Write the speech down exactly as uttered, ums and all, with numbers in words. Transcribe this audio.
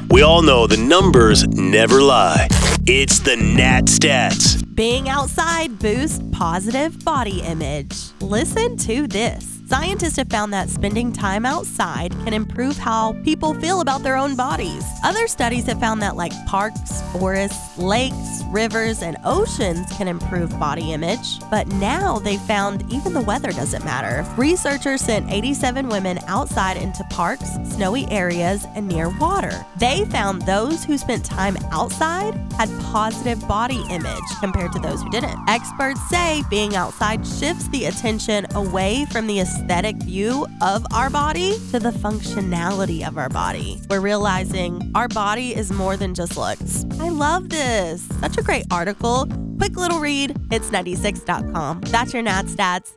We all know the numbers never lie. It's the Nat Stats. Being outside boosts positive body image. Listen to this. Scientists have found that spending time outside can improve how people feel about their own bodies. Other studies have found that like parks, forests, lakes, rivers, and oceans can improve body image. But now they found even the weather doesn't matter. Researchers sent eighty-seven women outside into parks, snowy areas, and near water. They found those who spent time outside had positive body image compared to those who didn't. Experts say being outside shifts the attention away from the aesthetic view of our body to the functionality of our body. We're realizing our body is more than just looks. I love this. Such a great article. Quick little read. It's ninety-six dot com. That's your Nat Stats.